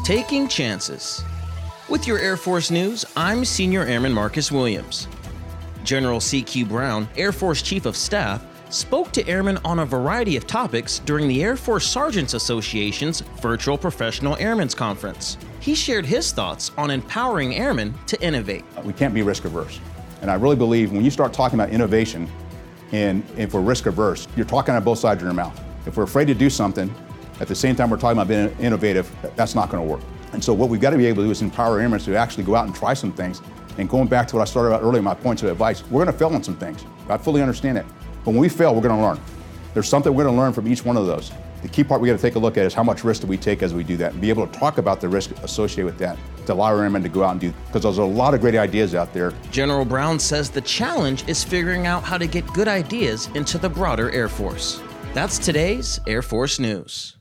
Taking chances. With your Air Force news, I'm Senior Airman Marcus Williams. General C.Q. Brown, Air Force Chief of Staff, spoke to airmen on a variety of topics during the Air Force Sergeants Association's virtual Professional Airmen's Conference. He shared his thoughts on empowering airmen to innovate. We can't be risk averse. And I really believe when you start talking about innovation and if we're risk averse, you're talking on both sides of your mouth. If we're afraid to do something, at the same time we're talking about being innovative, that's not going to work. And so what we've got to be able to do is empower airmen to actually go out and try some things. And going back to what I started about earlier, my points of advice, we're going to fail on some things. I fully understand that. But when we fail, we're going to learn. There's something we're going to learn from each one of those. The key part we got to take a look at is how much risk do we take as we do that, and be able to talk about the risk associated with that to allow our airmen to go out and do, because there's a lot of great ideas out there. General Brown says the challenge is figuring out how to get good ideas into the broader Air Force. That's today's Air Force News.